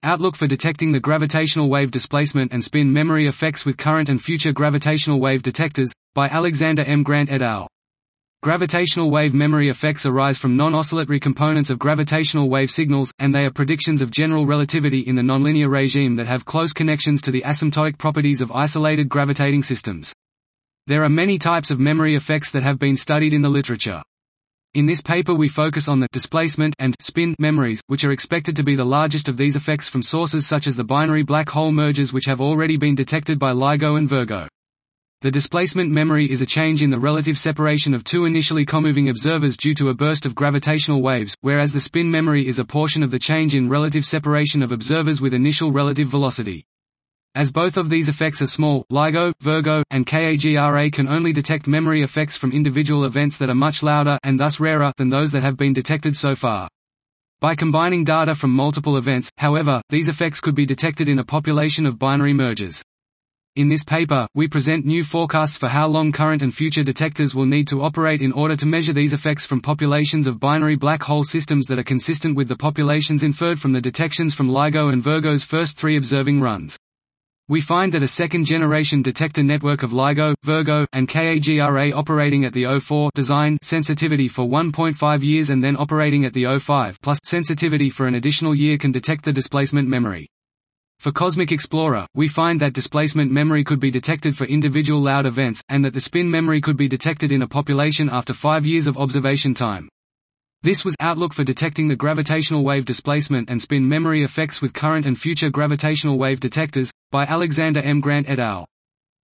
Outlook for detecting the gravitational wave displacement and spin memory effects with current and future gravitational wave detectors, by Alexander M. Grant et al. Gravitational wave memory effects arise from non-oscillatory components of gravitational wave signals, and they are predictions of general relativity in the nonlinear regime that have close connections to the asymptotic properties of isolated gravitating systems. There are many types of memory effects that have been studied in the literature. In this paper we focus on the displacement and spin memories, which are expected to be the largest of these effects from sources such as the binary black hole mergers which have already been detected by LIGO and Virgo. The displacement memory is a change in the relative separation of two initially comoving observers due to a burst of gravitational waves, whereas the spin memory is a portion of the change in relative separation of observers with initial relative velocity. As both of these effects are small, LIGO, Virgo, and KAGRA can only detect memory effects from individual events that are much louder and thus rarer than those that have been detected so far. By combining data from multiple events, however, these effects could be detected in a population of binary mergers. In this paper, we present new forecasts for how long current and future detectors will need to operate in order to measure these effects from populations of binary black hole systems that are consistent with the populations inferred from the detections from LIGO and Virgo's first 3 observing runs. We find that a second-generation detector network of LIGO, Virgo, and KAGRA operating at the 0.4 design sensitivity for 1.5 years and then operating at the 0.5 plus sensitivity for an additional year can detect the displacement memory. For Cosmic Explorer, we find that displacement memory could be detected for individual loud events, and that the spin memory could be detected in a population after 5 years of observation time. This was Outlook for detecting the gravitational wave displacement and spin memory effects with current and future gravitational wave detectors, by Alexander M. Grant et al.